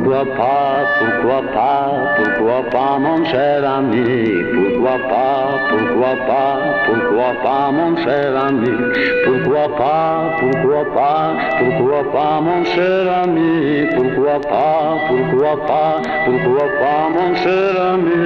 pourquoi pas, mon cher ami, pourquoi pas, mon cher ami, pourquoi pas, mon cher ami, pourquoi pas, mon cher ami.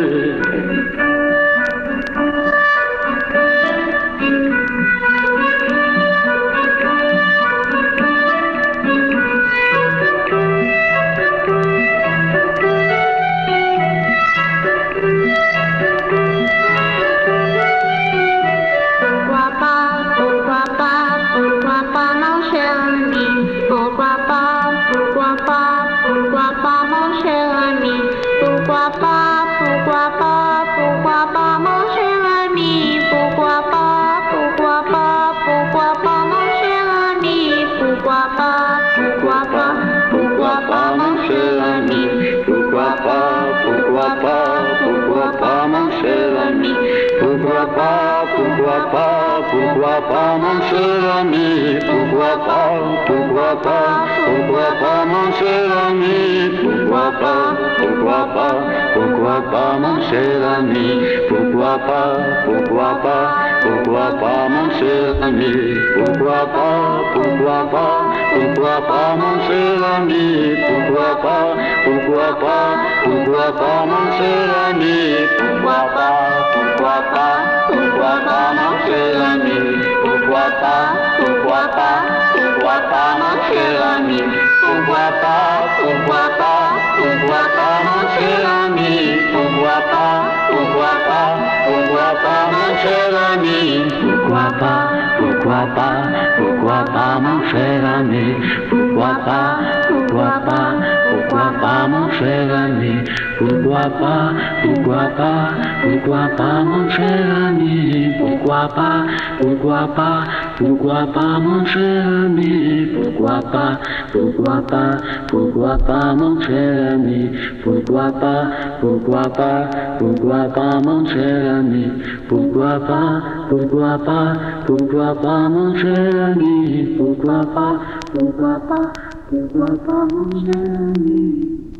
Pourquoi pas, mon cher ami, pourquoi pas, mon cher ami, pourquoi pas, mon cher ami, pourquoi pas, mon cher ami, Pourquoi pas, mon cher ami, pourquoi pas, mon cher ami, pourquoi pas, mon cher ami, pourquoi pas, mon cher ami, pourquoi pas, mon cher ami, pourquoi pas, mon cher ami, pourquoi pas, mon cher ami, pourquoi pas, mon cher ami, pourquoi pas, mon cher ami, pourquoi pas, mon cher ami, pourquoi pas, mon cher ami, pourquoi pas, mon cher ami, pourquoi pas, mon cher ami, pourquoi pas, mon cher ami, pourquoi pas, mon cher ami, pourquoi pas, mon cher ami, pourquoi pas, mon cher ami, pourquoi pas, mon cher ami, pourquoi pas, mon cher ami.